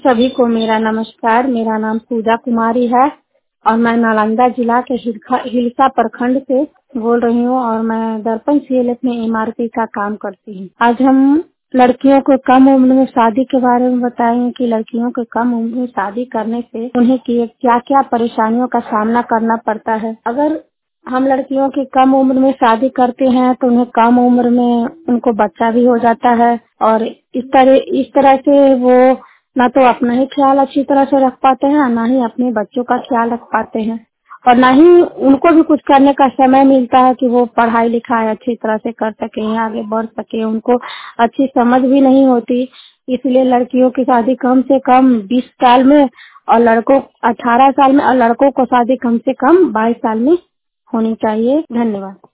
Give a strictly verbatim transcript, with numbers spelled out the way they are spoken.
सभी को मेरा नमस्कार। मेरा नाम पूजा कुमारी है और मैं नालंदा जिला के हिलखा- हिलसा प्रखंड से बोल रही हूँ और मैं दर्पण सीएलएफ में एमआरपी का काम करती हूँ। आज हम लड़कियों को कम उम्र में शादी के बारे में बताएंगे कि लड़कियों को कम उम्र में शादी करने से उन्हें क्या क्या परेशानियों का सामना करना पड़ता है। अगर हम लड़कियों की कम उम्र में शादी करते हैं तो उन्हें कम उम्र में उनको बच्चा भी हो जाता है और इस तरह इस तरह से वो ना तो अपना ही ख्याल अच्छी तरह से रख पाते हैं, ना ही अपने बच्चों का ख्याल रख पाते हैं और ना ही उनको भी कुछ करने का समय मिलता है कि वो पढ़ाई लिखाई अच्छी तरह से कर सके, आगे बढ़ सके। उनको अच्छी समझ भी नहीं होती, इसलिए लड़कियों की शादी कम से कम बीस साल में और लड़कों अठारह साल में और लड़कों को शादी कम से कम बाईस साल में होनी चाहिए। धन्यवाद।